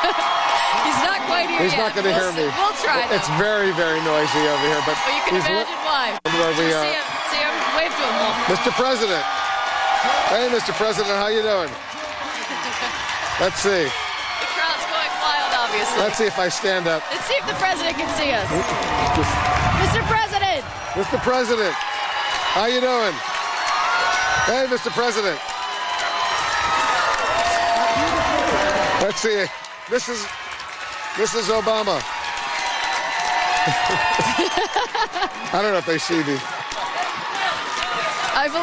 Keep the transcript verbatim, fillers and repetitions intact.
He's not quite here He's yet. not going to we'll hear me. We'll try, though. It's very, very noisy over here. But Well, you can he's imagine why. Where we, uh, see him. See him. Wave to him, Wolf. Mister President. Hey, Mister President, how you doing? Let's see. The crowd's going wild, obviously. Let's see if I stand up. Let's see if the president can see us. Mister President. Mister President, how you doing? Hey, Mister President. Let's see. This is this is Obama. I don't know if they see me. I believe